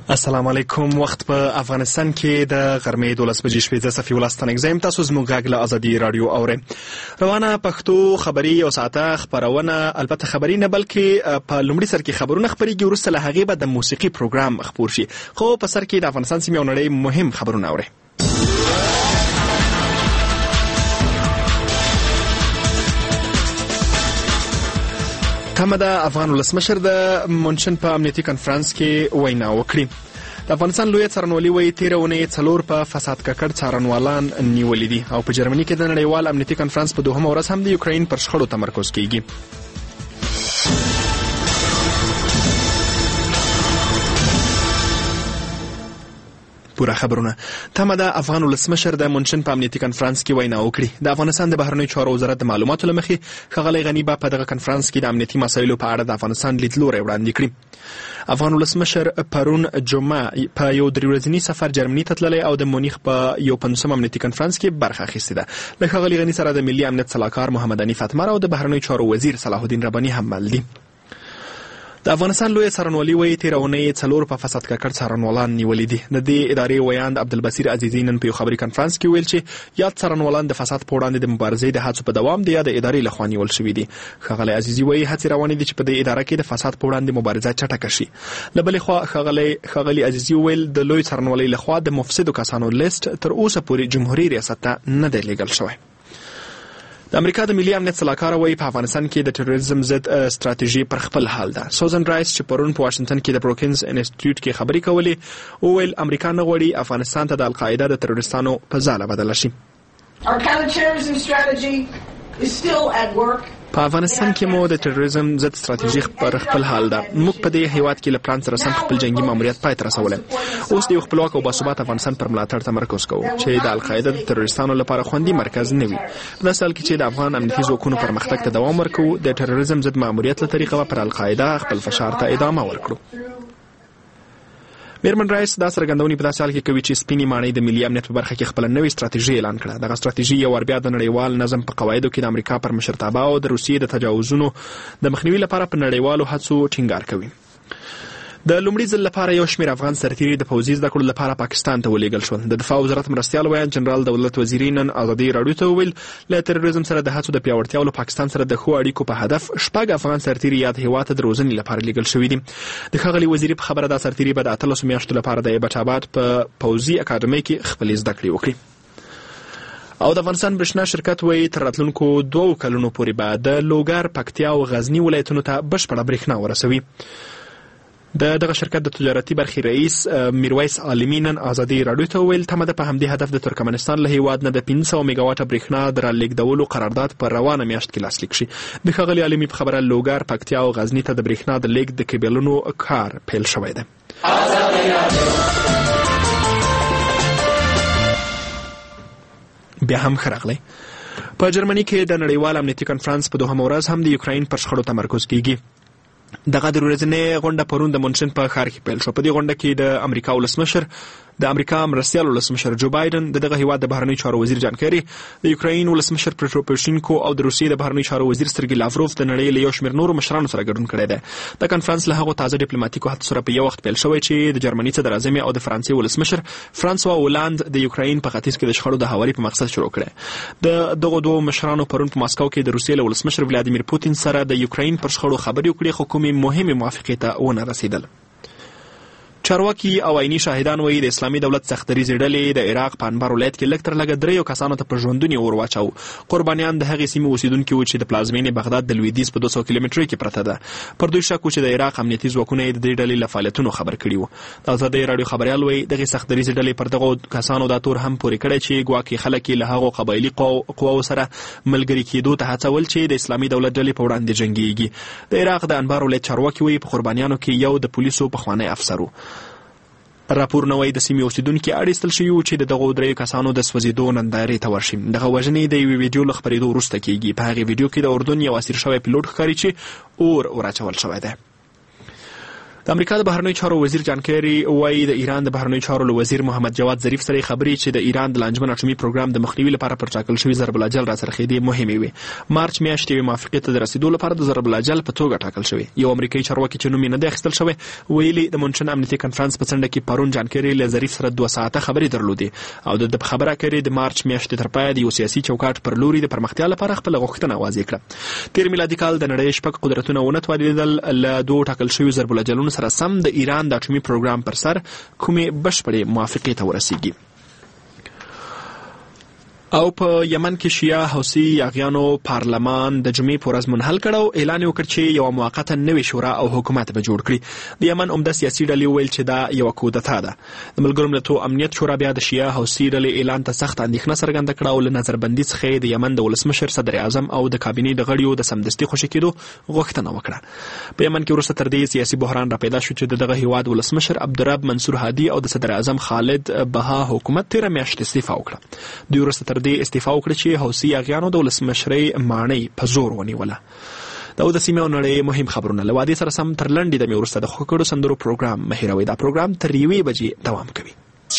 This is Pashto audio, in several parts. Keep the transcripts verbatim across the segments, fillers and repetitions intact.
السلام علیکم. وخت په افغانستان کې د غرمې دولس بجې شپېته صفي ولستان اگزایم. تاسو زموږ غږ له ازادي رادیو اورئ. روانه پښتو خبري او ساعته خبرونه، البته خبري نه بلکې په لومړي سر کې خبرونه خبريږي، وروسته له هغې به د موسیقي پروګرام خپور شي. خو په سر کې د افغانستان سیمې او نړۍ مهم خبرونه اورئ. تمه ده افغان ولسمشر د مونشن په امنیتي کنفرانس کې وینا وکړي. د افغانستان لوی څارنوالي وایي تېره اونۍ څلور په فساد ککړ څارنوالان نیولي دي، او په جرمني کې د نړیوال امنیتي کنفرانس په دوهمه ورځ هم د یوکراین پر شخړو تمرکز کیږي. پورا خبرونه. تمه ده افغان ولسمشر د مونشن په امنیتي کنفرانس کې وینا وکړي. د افغانستان د بهرنیو چارو وزارت د معلوماتو له مخې ښاغلی غني به په دغه کنفرانس کې د امنیتي مسایلو په اړه د افغانستان لیدلوری وړاندې کړي. افغان ولسمشر پرون جمعه په یو درې ورځني سفر جرمني ته تللی او د مونیخ په یو پنځوسم امنیتي کنفرانس کې برخه اخیستې ده. له ښاغلي غني سره د ملي امنیت سلاکار محمد حنیف اتمر او د بهرنیو چارو وزیر صلاح الدین رباني هم مل دي. د افغانستان لوی څارنوالي وایي تېره اونۍ څلور په فساد ککړ څارنوالان نیولي دي. د دې ادارې ویاند عبدالبصیر عزیزي نن په یو خبري کنفرانس کې ویل چې یاد څارنوالان د فساد په وړاندې د مبارزې د هڅو په دوام د یاد ادارې لخوا نیول شوي دي. ښاغلی عزیزي وایي هڅې روانې دي چې په دې اداره کې د فساد په وړاندې مبارزه چټکه شي. له بلې خوا ښاغلی ښاغلي عزیزي وویل د لوی څارنوالۍ لخوا د مفسدو کسانو لیست تر اوسه پورې جمهوري ریاست ته نه دی لیږل شوی. د امریکا د ملي امنیت سلاکار وایي په افغانستان کې د تروریزم ضد ستراتیژي پر خپل حال ده. سوزن رایس چې پرون په واشنگټن کې د بروکینز انسټیټیوټ کې خبرې کولې وویل امریکا نه غواړي افغانستان ته د القاعده د تروریستانو په ځاله بدله شي. په افغانستان کې مو د تروریزم ضد ستراتیژي پر خپل حال ده. موږ په دې هیواد کې له پلان سره سم خپل جنگي ماموریت پای ته رسولی. اوس د یو خپلواک او باثباته افغانستان پر ملاتړ تمرکز کوو چې د القاعده د تروریستانو لپاره خوندي مرکز نه وي. په داسې حال کې چې د افغان امنیتي ځواکونو پرمختګ ته دوام ورکوو، د تروریزم ضد ماموریت له طریقه پر القاعده خپل فشار ته ادامه ورکړو. میرمن رایس دا څرګندونې په داسې حال کې کوي چې سپینې ماڼۍ د ملي امنیت په برخه کې خپله نوې ستراتیژي اعلان کړه. دغه ستراتیژي یو وار بیا د نړیوال نظم په قواعدو کې د امریکا پر مشرتابه او د روسیې د تجاوزونو د مخنیوي لپاره په نړیوالو هڅو ټینګار کوي. د لومړي ځل لپاره یو شمېر افغان سرتیري د پوځي زده کړو لپاره پاکستان ته ولېږل شول. د دفاع وزارت مرستیال ویاند جنرال دولت وزیري نن ازادي راډیو ته وویل له تروریزم سره د هڅو د پیاوړتیا او پاکستان سره د ښو اړیکو په هدف شپږ افغان سرتیري یاد هېواد ته د روزنې لپاره لېږل شوي دي. د ښاغلي وزیري په خبره دا سرتیري به د اتلسو میاشتو لپاره د ایبټ آباد په پوځي اکاډمۍ کې خپلې زده کړې وکړي. او د افغانستان برېښنا شرکت وایي تر راتلونکو دوو کلونو پورې به د لوګر، پکتیا او غزني ولایتونو ته بشپړه برېښنا ورسوي. د دغه شرکت د تجارتي برخې رئیس میرویس عالمي نن ازادي راډیو ته وویل تمه ده په همدې هدف د ترکمنستان له هېواد نه د پنځه سوه میګا واټه برېښنا د رالېږدولو قرارداد په روانه میاشت کې لاسلیک شي. د ښاغلي عالمي په خبره لوګر، پکتیا او غزني ته د برېښنا د لیږد د کیبلونو کار پیل شوی دی. بیا هم ښه راغلی. په جرمني کې د نړیوال امنیتي کنفرانس په دوهمه ورځ هم د یوکراین پر شخړو تمرکز کیږي. دغه د ورځنۍ غونډه پرون د مونشن په ښار کې پیل شو. په دې غونډه کې د امریکا ولسمشر، د امریکا مرستیال ولسمشر جو بایدن، د دغه هیواد د بهرنیو چارو وزیر جان کیری، د یوکراین ولسمشر پټرو پوروشینکو او د روسیې د بهرنیو چارو وزیر سرګی لاوروف د نړۍ له یو شمېر نورو مشرانو سره ګډون کړی دی. د کنفرانس له هغو تازه ډیپلوماټیکو هڅو سره په یو وخت پیل شوی چې د جرمني صدر اعظم او د فرانسې ولسمشر فرانسوا اولاند د یوکراین په ختیځ کې د شخړو د هواري په مقصد شروع کړی. د دغو دوو مشرانو پرون په ماسکو کې د روسیې له ولسمشر ولادیمیر پوتین سره د یوکراین پر شخړو خبرې وکړې، خو کومې مهمې موافقې ته ونه رسېدل. چارواکي او عیني شاهدان وایي د اسلامي دولت سختدریځې ډلې د عراق په انبار ولایت کې لږ تر لږه دریو کسانو ته په ژوندون اور واچاو. قربانیان د هغې سیمې اوسېدونکي وو چې د پلازمینې بغداد د لویدیځ په دوه سوه کیلومترۍ کې پرته ده. پر دوی شک و چې د عراق امنیتي ځواکونه یې د دې ډلې له فعالیتونو خبر کړي وو. د ازادۍ راډیو خبریال وایي دغې سختدریځې ډلې پر دغو کسانو دا تور هم پورې کړی چې ګواکې خلک یې له هغو قبایلي قواو سره ملګري کېدو ته هڅول چې د اسلامي دولت ډلې په وړاندې جنګېږي. د عراق د انبار ولایت چارواکي وایي په قربانیانو کې یو د پولیسو پخوانی افسر و. راپورونه وایي د سیمې اوسېدونکي اړ ایستل شوي وو چې د دغو دریو کسانو د سوځېدو نندارې ته ورشي. دغه وژنې د یوې ویډیو له خپرېدو وروسته کېږي. په هغې ویډیو کې د اردن یو اسیر شوی پیلوټ ښکاري چې اور ور اچول شوی دی. د امریکا د بهرنیو چارو وزیر جان کیری وایي د ایران د بهرنیو چارو وزیر محمد جواد ظریف سره خبرې چې د ایران د لانجمن اټومي پروګرام د مخنیوي لپاره پر ټاکل شوی ضرب الاجل را څرخېدې مهمې وي. مارچ میاشتې موافقې ته د رسیدو لپاره د ضرب الاجل په توګه ټاکل شوی. یو امریکایي چارواکي چې نوم یې نه دی اخیستل شوی ویلي د مونشن امنیتي کنفرانس په څنډه کې پرون جان کیری له ظریف سره دوه ساعته خبرې درلودې او د خبره کړې د مارچ میاشتې تر پایه د یو سیاسي چوکاټ پر لوري د پرمختیا لپاره خپل غوښتنه واضح کړه. تیر میلادي کال د نړۍ شپږ قدرتونه ونه توانېدل له دوه ټاکل شویو ضرب الاجلونو سره سم د ایران د اټومي پروګرام پر سر کومې بشپړې موافقې ته ورسیږي. او په یمن کې شیعه حوثي یاغیانو پارلمان د جمعې په ورځ منحل کړ او اعلان وکړ چې یو موقته نوې شورا او حکومت به جوړ کړي. د یمن عمده سیاسي ډلې ویل چې دا یو کودتا ده. د ملګرو ملتونو امنیت شورا بیا د شیعه حوثي ډلې اعلان ته سخت اندېښنه څرګنده کړه او له نظربندي څخه د یمن د ولسمشر صدر اعظم او د کابینې د غړیو د سمدستي خوشي کېدو غوښتنه وکړه. په یمن کې وروسته تر دې سیاسي بحران را پیدا شو چې دغه هیواد ولسمشر عبدالرب منصور هادي او د صدر اعظم خالد بها حکومت تیر میاشت استعفا وکړه. دوی وروسته تر دې استعفا وکړه چې حوثي یاغیانو د ولسمشرۍ ماڼۍ په زور ونیوله. دا د سیمې او نړۍ مهم خبرونه له وادي سره سم تر لنډې دمې وروسته د خوږکړو سندرو پروګرام مه هېروئ. دا پروګرام تر یوې بجې دوام کوي.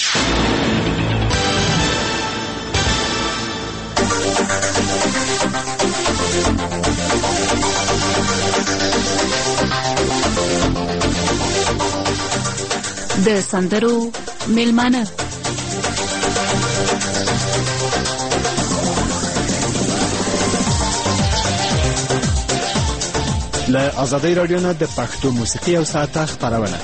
د سندرو میلمانه له آزادۍ رادیو نه د پښتو موسیقي او ساعته خپرونه.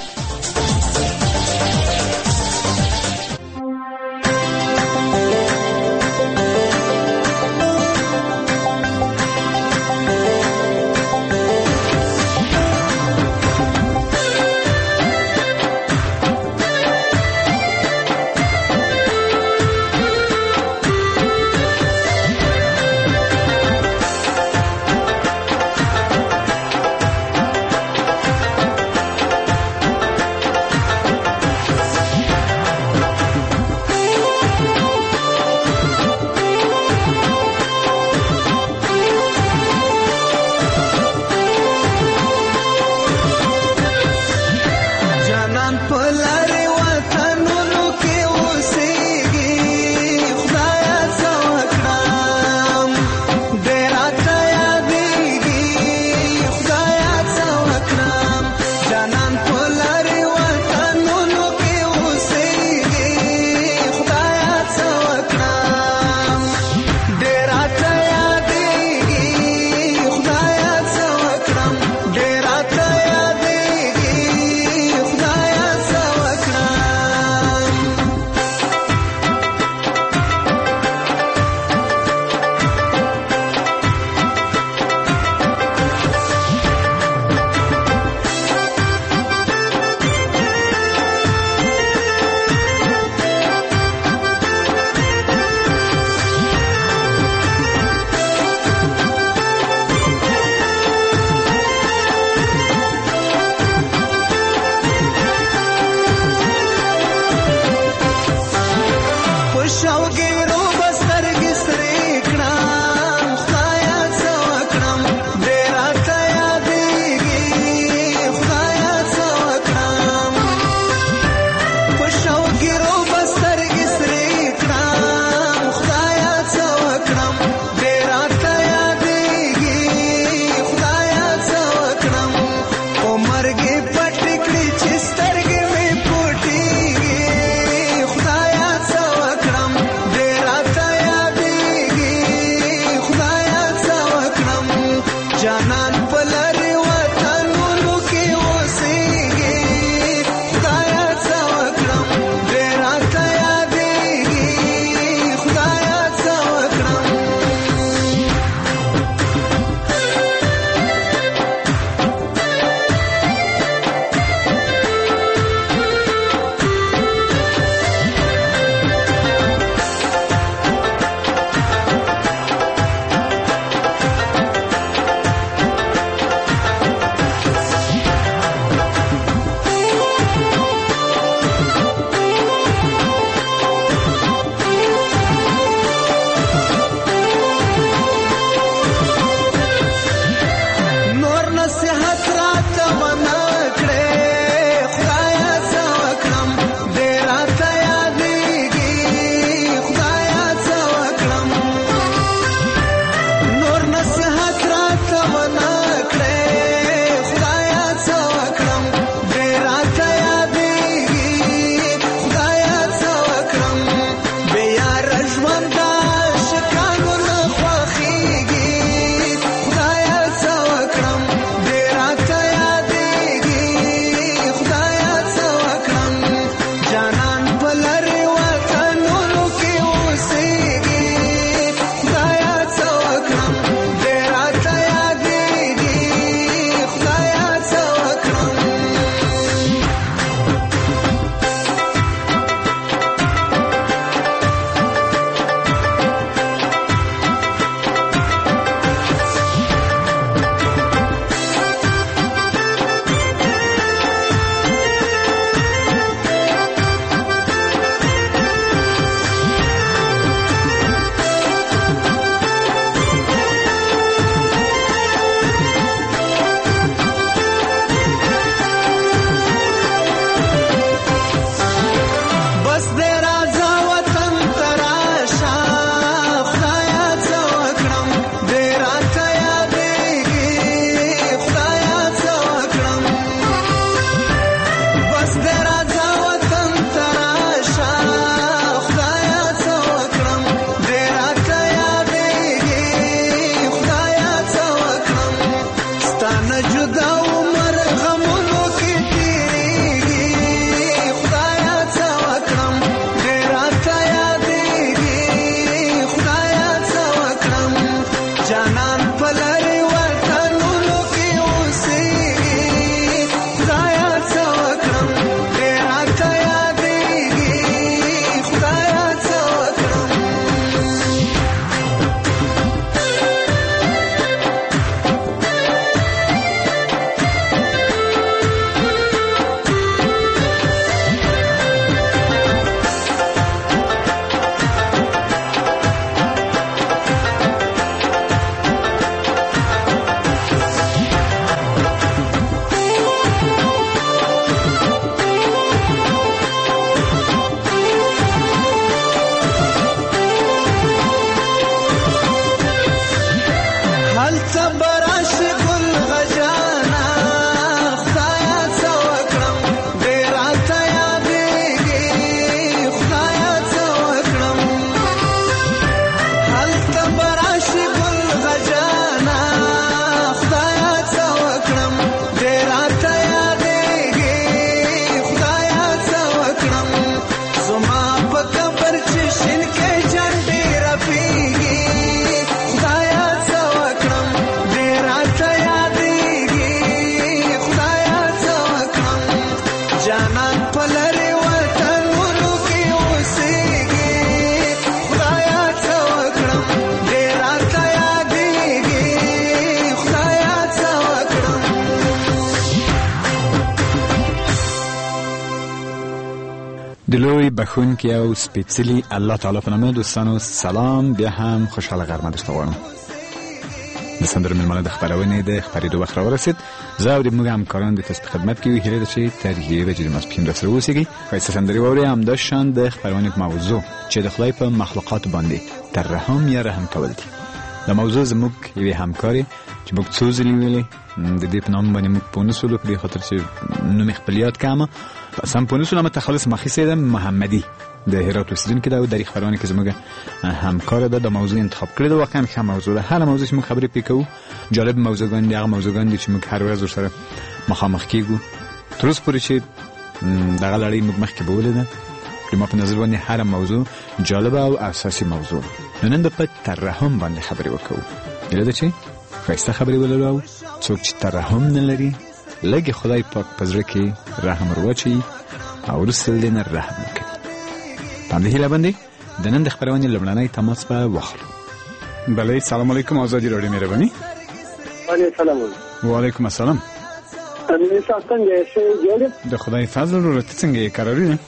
د لوی بخونکي او سپېڅلي الله تعالی په نامه دوستانو سلام، بیا هم خوشحاله غرمه درته غواړم. د سندرو مېلمانه د خپرونې د خپرېدو وخت راورسېد. زه او د موږ همکاران د تاسو په خدمت کې یو. هیله ده چې تر یوې بجې د ماسپښین راسره اوسېږئ. ښایسته سندرې واورئ. همدا شان د خپرونې په موضوع چې د خدای په مخلوقاتو باندې ترحم یا رحم کول دي. دا موضوع زموږ یوې همکارې چې موږ څو ځلې ویلې، د دې په نام باندې موږ پوه نه شولو، په دې خاطر چې نوم یې خپل یاد کړم. پس هم پوه نه شولم. تخلص مخیسې ده محمدي د هرات اوسیدونکې ده او د خپرونې کې زموږ همکاره ده. د موضوع انتخاب کړې ده. واقعا ښه موضوع ده. هر موضوع چې موږ خبرې پرې کوو جالب موضوعګان دي، هغه موضوعګان دي چې موږ هر ورځ ورسره مخامخ کېږو. تر اوسه پورې چې دغه لړۍ موږ مخکې بولې ده، زما په نظر باندې هر موضوع جالبه او اساسي موضوع. نو نن د په ترحم باندې خبرې وکړو. هیله ده چې ښایسته خبرې ولرو او څوک چې ترحم نه لري لږ خدای پاک په زړه کې رحم ور واچوي او وروسته له دې نه رحم وکړي. په همدې هیله باندې د نن د خپرونې لومړنی تماس به واخلو. بله، سلام علیکم. آزادی راډیو مهرباني. علیکم السلام. وعلیکم السلام. امین څنګه یې؟ د خدای فضل ورو ته څنګه یې قراري نه؟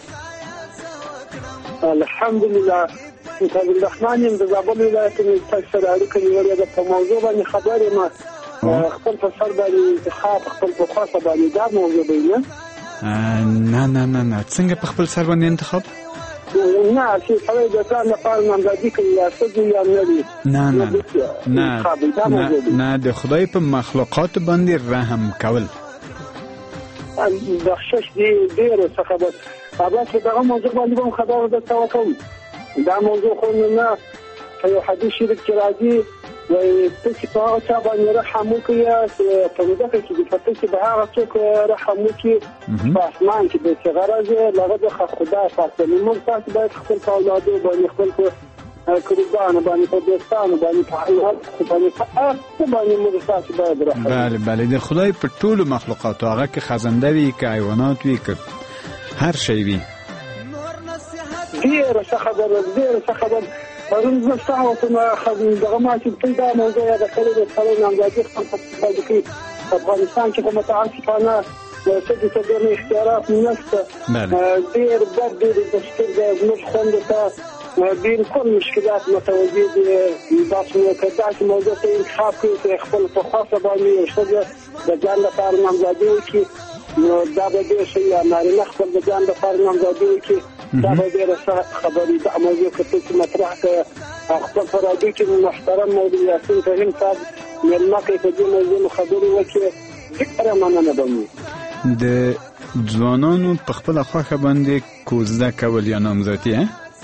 الحمدلله. فضل الرحمن د زابل ولایت کې تاسو سره اړیکه نیولې ده. په موضوع باندې خبرې ما خپل په سر باندې انتخاب خپل په خاصه باندې دا موضوع دی. نه نه نه نه څنګه په خپل سر باندې انتخاب؟ نه چې سړی د ځان لپاره نامزدګي کوي یا څه یا نه دي. نه نه نه نه د خدای په مخلوقات باندې رحم کول بخشش دی ډېر څه خبر. هغه چې دغه موضوع باندې هم خبره درته وکړم. دا موضوع خو نه په یو حدیث شریف کې راځي وایي ته چې په هغه چا باندې رحم وکړې په مځکه کې د فتح چې به هغه څوک رحم وکړي په اسمان کې د څه غرض لغه د خدای ساتلو. موږ تاسو باید خپل په اولادو باندې خپل په قربانو باندې په دوستانو باندې په حیوانات باندې په هر باندې موږ تاسو باید رحم. بله بله د خدای په ټولو مخلوقاتو، هغه کې خزنده وي که حیوانات وي که هر شی وي. ډېره ښه خبره ډېره ښه خبره. پرون زه ستاسو دغه ما چې پیدا موضوع یاده کړې ده سړی نامزدګي خپل په کې افغانستان کې په متعصبانه څه څه ډېر اختیارات نشته. ډېر بد دی د سترګې زموږ خوندو ته بالکل مشکلات متوجه دي. تاسو نو که داسې موضوع ته انتخاب کړئ چې خپل په خاصه باندې یو ښځه د ځان لپاره نامزدګي وکړي نو دا به ډېر ښه یا نارینه خپل د ځان لپاره نامزدګي وکړي دا به ډېره ښه خبرې. دا موضوع که ته چې مطرح کړه خپل په راډیو کې محترم مولوي یاسین فهیم صاحب مېلمه کوي په دې موضوع خبرې وکړي ډېره مننه به مو. د ځوانانو په خپله خوښه باندې کوزده کول یا نامزدي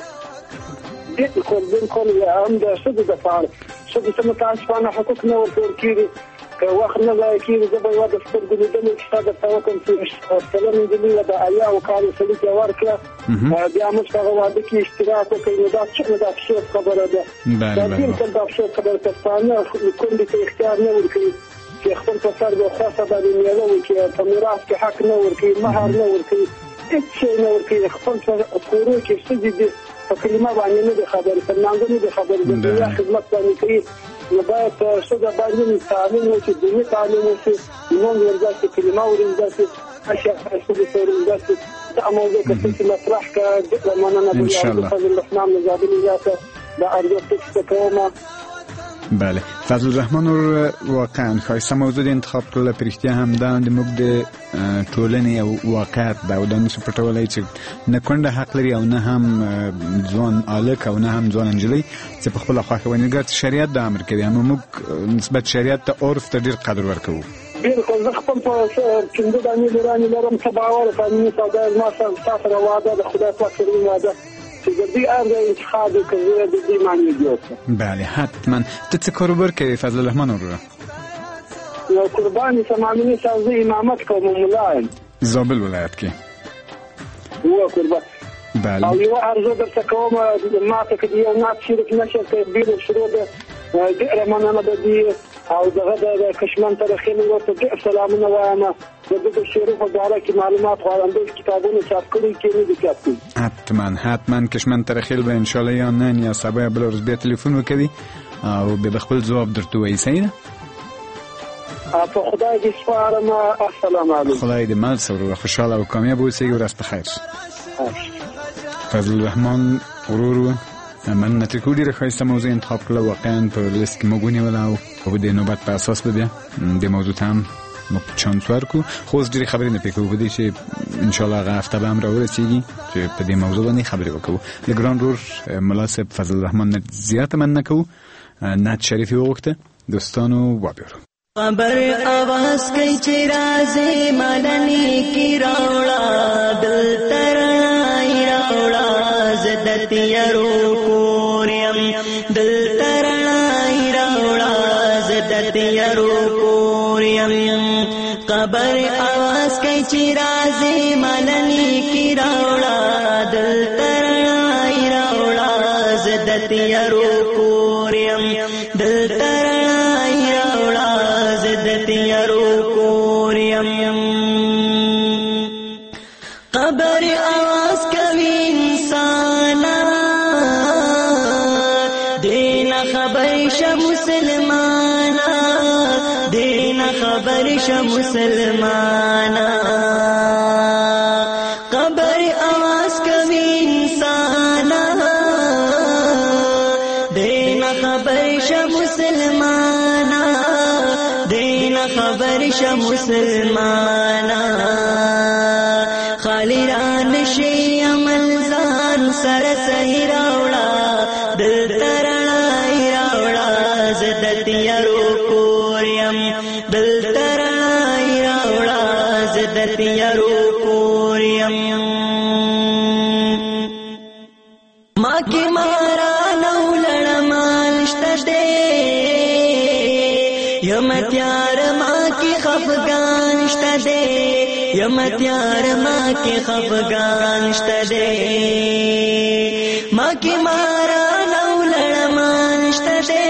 بالکل بالکل هم د ښځو دپاره ښځو ته متاسفانه حقوق نه ورکول کېږي. که وخت نه ضایع کېږي زه به یوه د سترګو لیدلې کیسه درته وکړم چې کلن نجلۍ وه د اویاوو کالو سړي ته یې ورکړه بیا موږ په هغه واده کې اشتراک وکړئ. نو دا څومره د افسوس خبره ده. دا بالکل د افسوس خبره پښتانه کونډې ته اختیار نه ورکوي چې خپل په سر د خوښه باندې میوه وکړي، په میراث کې حق نه ورکوي، مهر نه ورکوي، هېڅ شی نه ورکوي. خپل په کورو کې ښځې دي په کلمه باندې نه دي خبرې، په لمانځه نه دي خبرې، د دنیا خدمت باندې کوي. نو باید ښځه باندې تعلیم وشي، دیني تعلیم وشي، نوم ورزده شي، کلمه ورزده شي، اشیاء ښځې ته ورزده شي. دا موضوع که څه چې مطرح کړه ډېره مننه به وي. فضل الرحمن له زابل ولایته دا ارزو تکسته کومه. بله، فضل الرحمن ور واقعا ښایسته موضوع د انتخاب کړله. په رښتیا هم دا د موږ د ټولنې یو واقعیت ده او دا نشو پټولی چې نه کونډه حق لري او نه هم ځوان هلک او نه هم ځوان نجلۍ چې په خپله خوښه باندې ګر شریعت دا امر کوي. نو موږ نسبت شریعت ته عرف ته ډېر قدر ورکوو. بالکل زه خپل په چنده دانې لرانې لرم څه باور قانوني سودا زما ستا سره واده د خدای پاک سره واده چې د دې هر انتخاب وکړي د دې معنی دی. بله حتما. ته څه کاروبار کوې فضل الرحمن وروره؟ یو قرباني سمامینې صاحب زه امامت کوم ملا یم زابل ولایت کې. هو قربان. بله. او یو ارزو درته کوم ما ته که یو نات شریک نشه که بیرو شروع ده ډېره مننه به دي او دغه د کشمن ترخیل ورته ډېر سلامونه وایم. د دې د شعرو په باره کې معلومات غواړم. ډېر کتابونه چاپ کړي کې نه دي چاپ کړي. حتما حتما کشمن ترخیل به انشاءالله یا نن یا سبا یا بله ورځ بیا تلیفون وکوي او بیا به خپل ځواب درته ووایي. صحیح ده؟ په خدای دې سپارم. السلام علیکم. خدای دې مل سره خوشاله او کامیاب اوسئ. ورځ په خیر. فضل الرحمن ورور من نتیکو ډیره ښایسته موضوع انتخاب کړله. واقعا په لیست کې موږ ونیوله او په دې نوبت په اساس به بیا د موضوع ته هم موږ چانس ورکړو. خو اوس ډېرې خبرې نه پرې کوو په دې چې انشاءالله هغه هفته به هم راورسېږي چې په دې موضوع باندې خبرې وکړو. له ګران ورور ملا صاحب فضل الرحمن نه زیاته مننه کوو. نعت شریف یې وغوښته. دوستانو وبیرو. خبر आवाज کوي چې راځي مالني کی راوړه دل ترای راوړه زدت یرو کوریم دل ترای راوړه زدت یرو کوریم خبر आवाज کوي چې راځي مالني کی راوړه دل ترای راوړه زدت یرو کوریم دل ترای راوړه زدت یرو کوریم قبر आवाज کوي انسان دین خبر ش مسلمان دین خبر ش مسلمان قبر आवाज کوي انسان دین خبر ش مسلمان دین خبر ش مسلمان خالی ران شي عمل ځان سره صحیح راوړه دل ترړای راوړه زدت یرو کوریم دل ترړای راوړه زدت یرو کوریم ما کی مارا نو لړمال شته یم تیار ما کی خفګان شته یم تیار ما کی خفګان شته ما کی مارا نو لړمان شته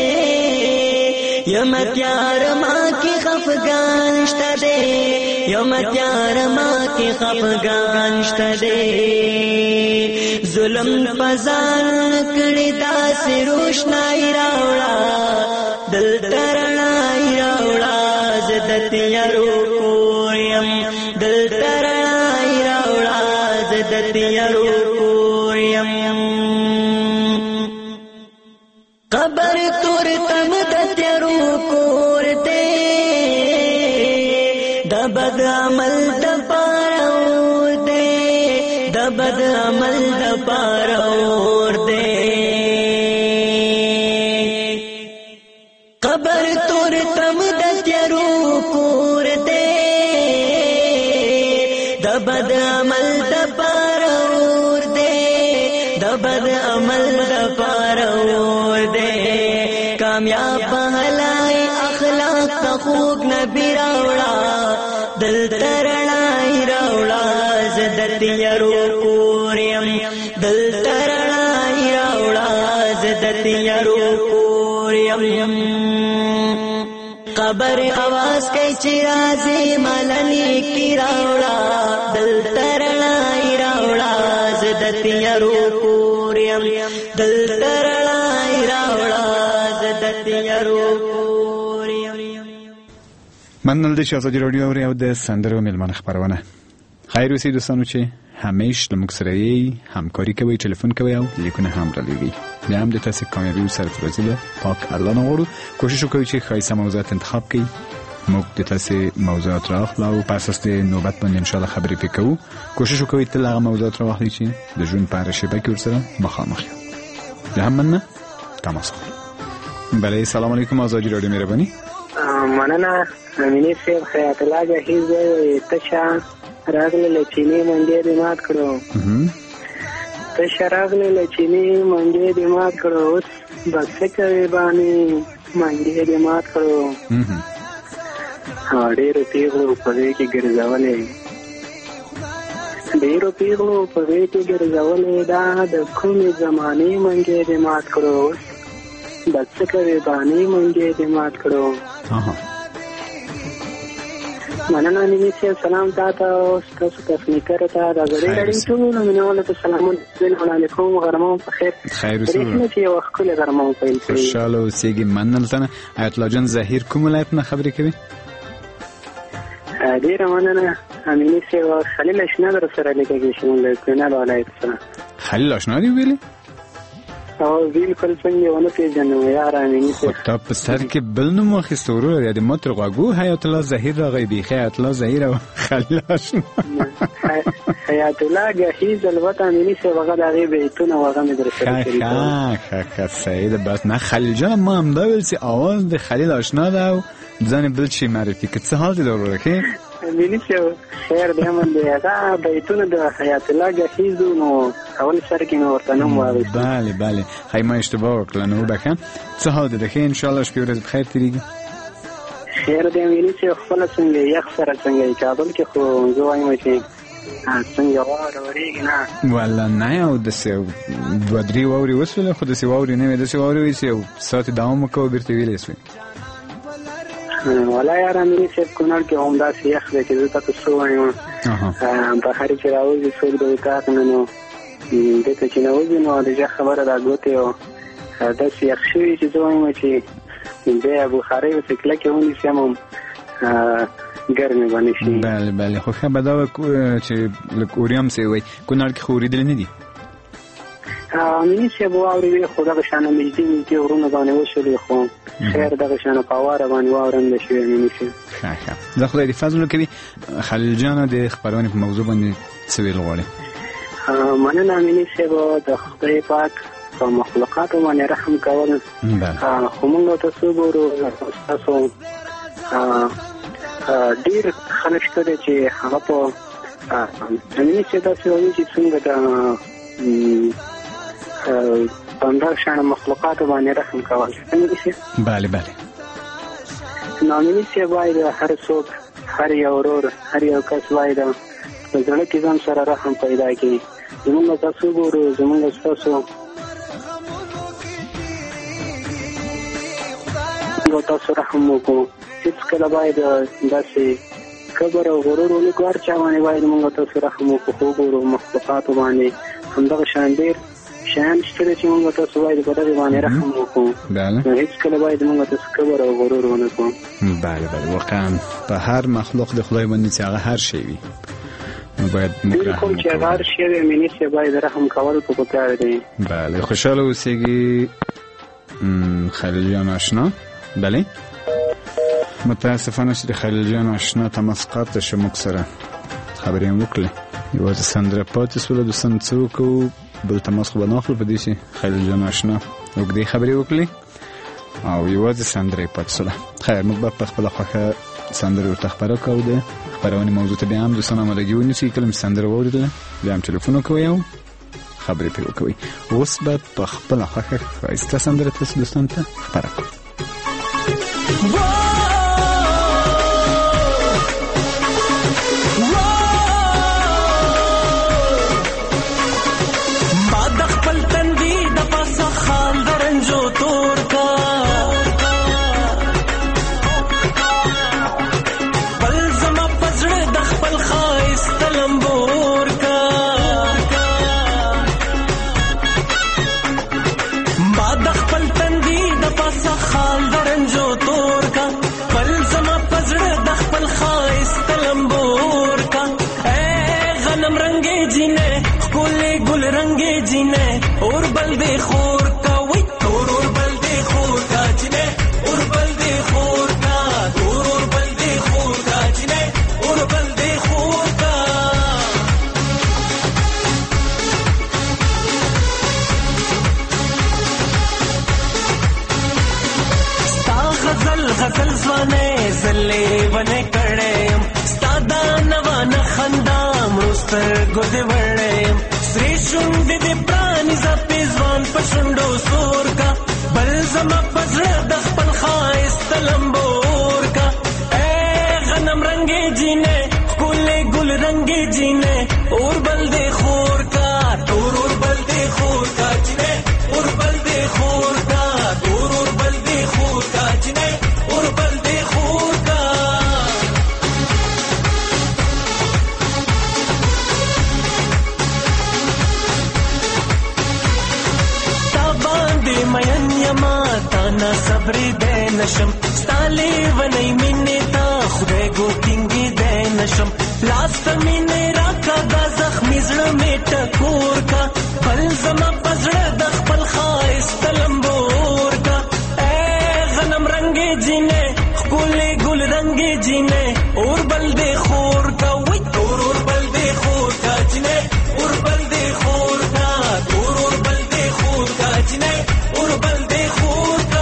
یم تیار ما کی خفګان شته یم تیار ما کی خفګان شته ظلم فزان کړي داسې روشناي راوړه دل ترړای راوړه زدت یرو کوریم دل ترړای راوړه زدت یرو کوریم قبر تور تم د تیرو کور دې د بد عمل د پاره دې د بد عمل د پاره دې قبر تور تم د تیرو کور دې د بد عمل د پاره دې د بد عمل د پاره دې کامیاب بهلای اخلاق کا خوب نبی راوړه دل ترړای راوړه زدت یرو کوریم دل ترړای راوړه زدت یرو کوریم قبر आवाज کوي چې راځي مالني کی راوړه دل ترړای راوړه زدت یرو کوریم دل ترړای راوړه زدت یرو کوریم. مننه د آزادي رادیو او د سندرو ملمن خبرونه. خیر اوسئ دوستانو چې همیشه موږ سره یې همکاري کوي، ټلیفون کوي او لیکونه هم رالیږي. بیا هم د تاسو کامیابی او سرفرازي له پاک الله نه غواړو. کوشش وکړئ چې ښایسته موضوعات انتخاب کړئ. موږ د تاسو موضوعات راخلو او په اساس د نوبت باندې ان شاء الله خبرې پکې کوو. کوشش وکړئ تل هغه موضوعات راوخلئ چې د ژوند په اړه شبکې ورسره مخامخ یو. بیا هم مننه. تماس وکړئ. بله سلام علیکم آزادی رادیو مهرباني. مننه امینی صاحب خیاط الله جهیز تشا راغله لچینی منډې دې مات کړو تشا راغله لچینی منډې دې مات کړو اوس بس کوي باندې منډې دې مات کړو ډېرو پیغلو په دې کې ګرځولې ډېرو پیغلو په دې کې ګرځولې دا د کومې زمانې منډې دې مات کړو اوس بس کوي باندې منډې دې مات کړو مننه نیمه سلام تاسو او تاسو تخنیکر ته د غړي رړې ټول منواله ته سلامونه علیکم غرمه په خیر خیر اوسه چې یو خپل غرمه په خیر خوشاله اوسېږي مننه آیت الله جان زهیر کوم ولایت نه خبرې کوي ډیره مننه امینه سیوا خلیل اشنا در سره لګیږي شمول کنه ولایت سره خلیل اشنا دی ویلي او بالکل څنګه ونه پیژنم یار امینه خو تا په سر کې بل نوم واخیست ورور یا د متر غوږو حیات الله زهیر راغی بیخي حیات الله زهیر او خلیل اشنا حیات الله جهیز الوطن امینه سیوا هغه د بیتونه هغه مې در سره کړی ها ها سید بس نه خلیل جان ما هم دا ویل چې اواز د خلیل اشنا ده او ځان بل شي معرفي کړه څه حال دی ورور کې مینه سیوا خیر دی من دی هغه بیتونه د حیات الله جهیز نو اول سر کې نو ورته نوم واغست بله بله خی ما اشتباه وکړه نو بکن څه حال دی ان شاء الله شپه ورځ بخیر تیریږي خیر دی مینه سیوا خپل څنګه یخ سره څنګه کابل کې خو زه وایم چې څنګه واره ورېږي نه والله نه یو داسې دوه درې واورې وسولې خو داسې واورې نه وې داسې واورې وې چې یو ساعت دوام وکړو بېرته ویلې شوې ولا یاره مینې صاحب کونړ کې هم داسې یخ دی چې زه تاسو څه وایم بهر چې راوځي څوک د اطاق نه نو دلته چې راوځي نو د ژغ خبره دا ګوتې او داسې یخ شوي چې زه وایم چې بیا بخارۍ ورته کلکې ونیسي هم ګرمې به نه شي بله بله خو ښه به دا چې لږ اوریم څه وایي کونړ کې خو اورېدلې نه دي مینې صاحب واورې وې خو دغه شانه نږدې نږدې غرونه باندې وشولې خو خیر دغه شانه په هواره باندې واوره نه شوې مینې صاحب ښه ښه زه خدای دې فضل وکړي خلیل جانه د خپرونې په موضوع باندې څه ویل غواړې مننه مینې صاحب د خدای پاک په مخلوقاتو باندې رحم کول خو موږ تاسو ګورو تاسو ډېر خلک شته دی چې هغه په مینې صاحب داسې وایي چې څنګه د په همدغه شانه مخلوقاتو باندې رحم کول بله بله نو مینې صاحب وایي د هر څوک هر یو ورور هر یو کس وایي د په زړه کې ځان سره رحم پیدا کړي زمونږ تاسو ګورو زمونږ ستاسو تاسو رحم وکړو هېڅکله باید داسې کبر او غرور ونه کړو هر چا باندې باید موږ تاسو رحم وکړو خو وګورو مخلوقاتو باندې همدغه شان ډېر شیان شته چې موږ تاسو باید په دغې باندې رحم وکړو نو هېڅکله باید موږ تاسو کبر او غرور ونه کړو بله بله واقعا په هر مخلوق د خدای باندې چې هغه هر شی وي نو باید موږ رحم وکړو چې هغه هر شی وي مینې صاحب باید رحم کول په پکار دی بله خوشحاله اوسېږي خلیل جان آشنا بله متاسفانه چې د خلیل جان آشنا تماس قطع شو موږ سره خبرې هم وکړلې یوازې سندره پاتې شوله دوستان څه وکړو بل تماس خو به نه اخلو په دې چې خلیل جان آشنا اوږدې خبرې وکړلې او یوازې سندره یې پاتې شوله خیر موږ به په خپله خوښه سندرې ورته خپره کوو د خپرونې موضوع ته بیا هم دوستان آمادګي ونیسئ کله مې سندره واورېدله بیا هم ټلیفون وکوئ او خبرې پرې وکوئ اوس به په خپله خوښه ښایسته سندره تاسو دوستانو ته خپره کړو और बल दे खोर का वही तोर और बल दे खोर का जिने और बल दे खोर का तोर और बल दे खोर का जिने और बल दे खोर का स्ता गजल गजल ज़वाने ज़ले बने कड़े स्ता दानवा न खंदाम रुस्तर गुदे बड़े श्री शुंड दे प्राणी ज़पे ज़वान पशुंडो सोर का बल ज़मा पज़ड़ दख़पल ख़ाइस तलम्बोर का ए गनम रंगे जीने कुले गुल रंगे जीने और बल दे खोर का तोर और बल दे खोर का जिने और बल दे खोर का तोर और बल दे खोर का जिने और बल दे खोर का صبرې دې نشم ستالې ونی مینې تا خدای ګوتینګې دې نشم لاس ته مینې راکا دا زخمي زړه مې ټکور کا بل زما پزړه د خپل ښایست لمبور کا اے غنم رنګې جینې ښکلې ګل رنګې جینې اور بل دې خور کا وای اور اور بل دې خور کا جینې اور بل دې خور کا اور اور بل دې خور کا جینې اور بل دې خور کا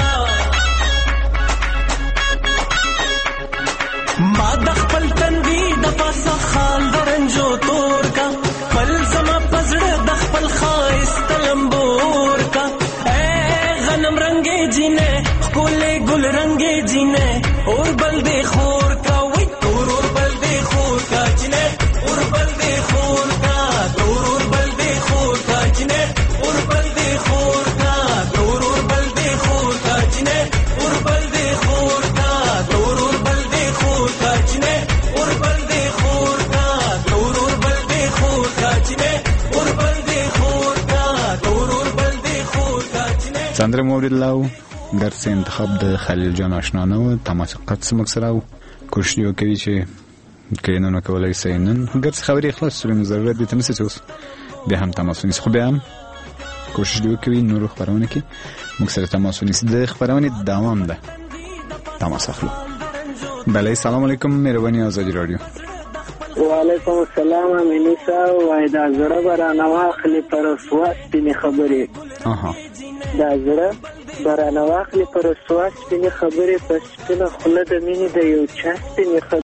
ما د خپل تندي د پاسه خال درنجو تور کا بل زما پزړه د خپل ښایست لمبور کا اے غنم رنګې جینې ښکلې ګل رنګې جینې اور بل دې خور کا وای اور اور بل دې خور کا جینې اور بل دې خور کا اور اور بل دې خور کا جینې اور بل دې خور کا اور اور بل دې خور کا جینې اور بل دې خور کا اور اور بل دې خور کا جینې اور بل دې خور کا اور اور بل دې خور کا جینې اور بل دې خور کا اور اور بل دې خور کا جینې سندره مورد لو درس انتخاب د خلیل جان آشنانه و تماس قد سمک سره و کوشش دیو کوي چې که نه کولای سي نن ګرځ خبري خلاص سره ضرورت دي تنسي اوس به هم تماس ونیس خو به هم کوشش دیو کوي نور خبرونه کې موږ سره تماس ونیس د خبرونه دوام ده تماس اخلو بله سلام علیکم مهرباني آزادی رادیو وعلیکم السلام امینیسا وای دا زړه برانه واخلي پر سواس پینې خبرې اها دا زړه برانه واخلي پر سواس پینې خبرې پس پینه خوله د مینې د یو چا سپینې